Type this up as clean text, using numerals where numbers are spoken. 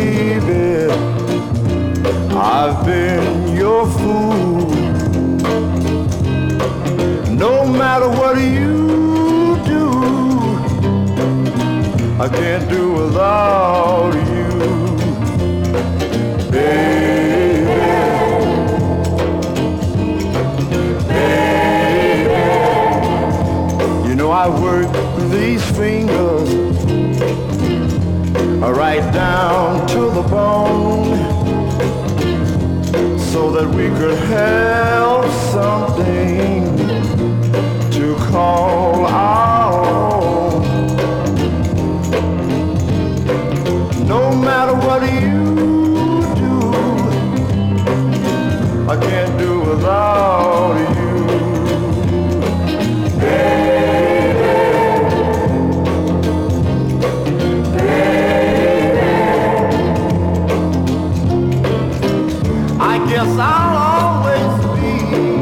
baby, I've been your fool. No matter what you do, I can't do without you, baby. Baby, you know I work these fingers right down to the bone, so that we could have something to call our own. No matter what you do, I can't do without you, baby. Baby, I guess I'll always be